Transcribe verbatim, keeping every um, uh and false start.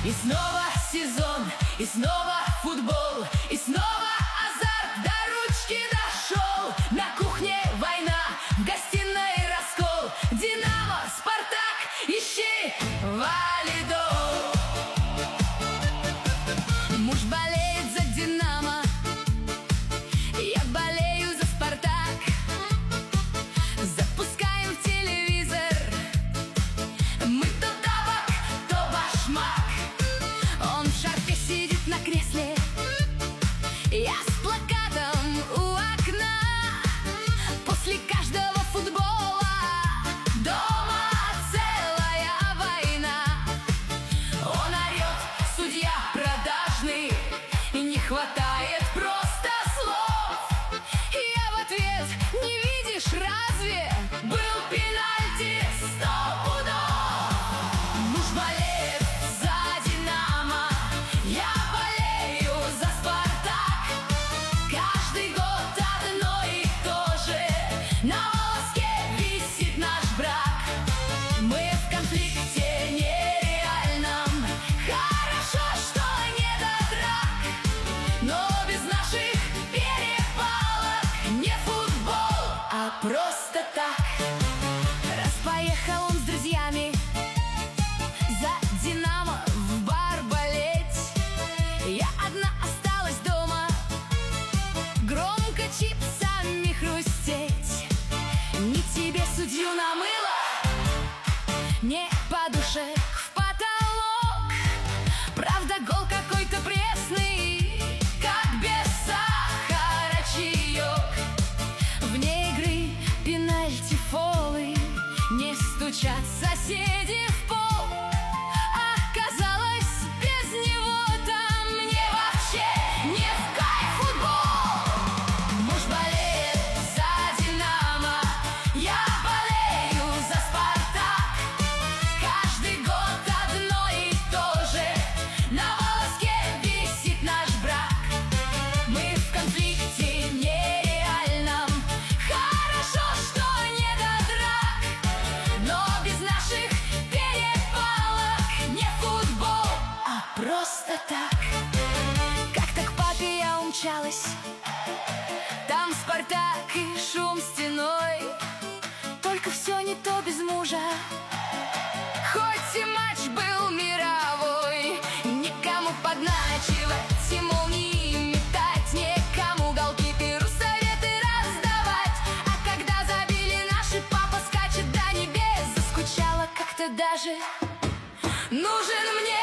И снова сезон, и снова футбол, и снова азарт до ручки дошел. На кухне война, в гостиной раскол. Динамо, Спартак, ищи валидол. Муж болеет за Динамо, я болею за Спартак. Запускаем телевизор, мы то табак, то башмак. Он в шарфе сидит на кресле, я с плакатом у окна. После каждого футбола дома целая война. Он орет, судья продажный, и не хватает просто слов. Я в ответ: не видишь, разве был пенальти сто пудов? Муж болеет за Динамо, я болею за Спартак. Каждый год одно и то же, на волоске висит наш брак. Мы в конфликте нереальном, хорошо, что не до драк. Но без наших перепалок не футбол, а просто так. Раз поехал он с друзьями за Динамо в бар болеть, я одна осталась дома, громко чипсами хрустеть. Не тебе судью намыло, не по душе в потолок. Правда, гол какой-то пресный, как без сахара чаек. Вне игры пенальти, фолы, не стучат соседи в пол. Оказалось, без него там мне вообще не в кайф футбол. Муж болеет за Динамо, я болею за Спартак. Каждый год одно и то же, на волоске висит наш брак. Мы в конфликте нереальном, хорошо, что не до драк. Но без наших перепалок не футбол, а просто так. Как-то к папе я умчалась, там Спартак и шум стеной. Только все не то без мужа, хоть и матч был мировой. Никому подначивать и молнии метать, никому голкиперу советы раздавать. А когда забили наши, папа скачет до небес. Заскучала как-то даже, нужен мне